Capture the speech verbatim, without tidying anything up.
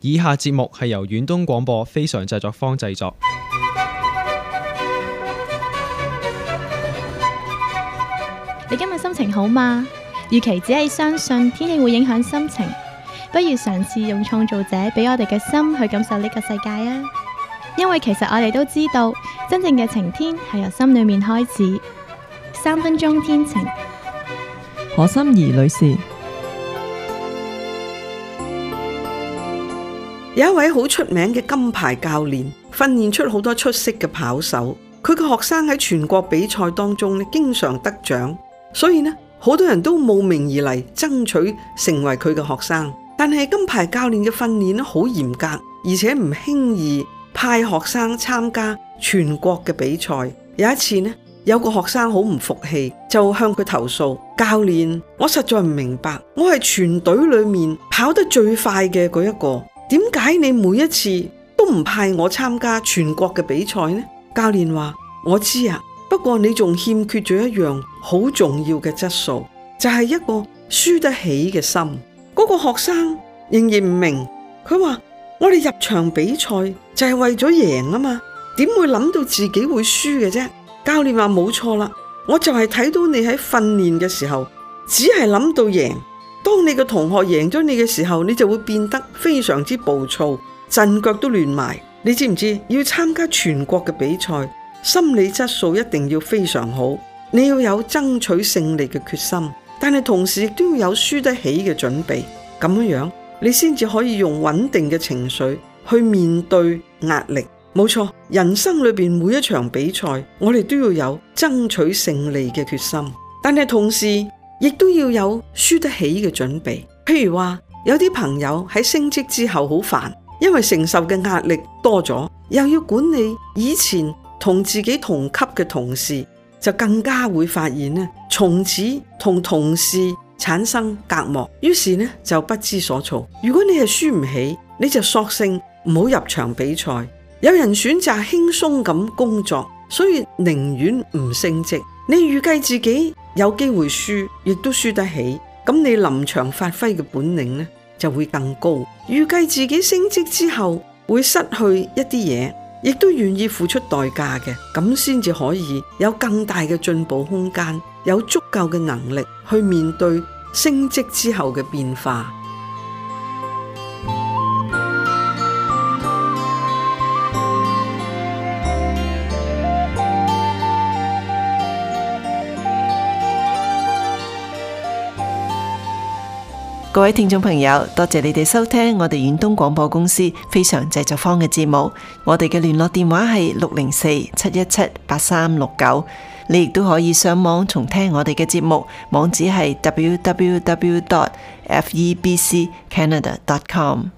以下節目係由遠東廣播非常製作坊製作。 你今日心情好嗎？與其只係相信天氣會影響心情，不如嘗試用創造者俾我哋嘅心去感受呢個世界啊！因為其實我哋都知道，真正嘅晴天係由心裏面開始。三分鐘天晴， 何心怡女士。 有一位好出名嘅金牌教練，訓練出好多出色嘅跑手。佢嘅學生喺全國比賽當中咧，經常得獎，所以呢，好多人都慕名而嚟，爭取成為佢嘅學生。但係金牌教練嘅訓練咧好嚴格，而且唔輕易派學生參加全國嘅比賽。有一次呢，有個學生好唔服氣，就向佢投訴：教練，我實在唔明白，我係全隊裏面跑得最快嘅嗰一個，點解你每一次都唔派我參加全國嘅比賽呢？教練話：我知啊，不過你仲欠缺咗一樣好重要嘅質素，就係一個輸得起嘅心。嗰個學生仍然唔明，佢話：我哋入場比賽就係為咗贏啊嘛，點會諗到自己會輸嘅啫？教練話：冇錯啦，我就係睇到你喺訓練嘅時候，只係諗到贏。當你嘅同學贏咗你嘅時候，你就會變得非常之暴躁，陣腳都亂埋。你知唔知要參加全國嘅比賽，心理質素一定要非常好，你要有爭取勝利嘅決心，但係同時亦都要有輸得起嘅準備，咁樣你先至可以用穩定嘅情緒去面對壓力。冇錯，人生裏邊每一場比賽，我哋都要有爭取勝利嘅決心，但係同時亦都要有輸得起嘅準備。譬如話，有啲朋友喺升職之後好煩，因為承受嘅壓力多咗，又要管理以前同自己同級嘅同事，就更加會發現呢，從此同同事產生隔膜，於是呢就不知所措。如果你係輸唔起，你就索性唔好入場比賽。有人選擇輕鬆咁工作，所以寧願唔升職。你預計自己有機會輸，亦都輸得起，咁你臨場發揮嘅本領呢就會更高。預計自己升職之後會失去一啲嘢，亦都願意付出代價嘅，咁先至可以有更大嘅進步空間，有足夠嘅能力去面對升職之後嘅變化。 各位聽眾朋友，多謝你哋收聽我哋遠東廣播公司非常製作坊嘅節目。我哋嘅聯絡電話係六零四七一七八三六九。你亦都可以上網重聽我哋嘅節目，網址係 double-u double-u double-u dot f e b c canada dot com。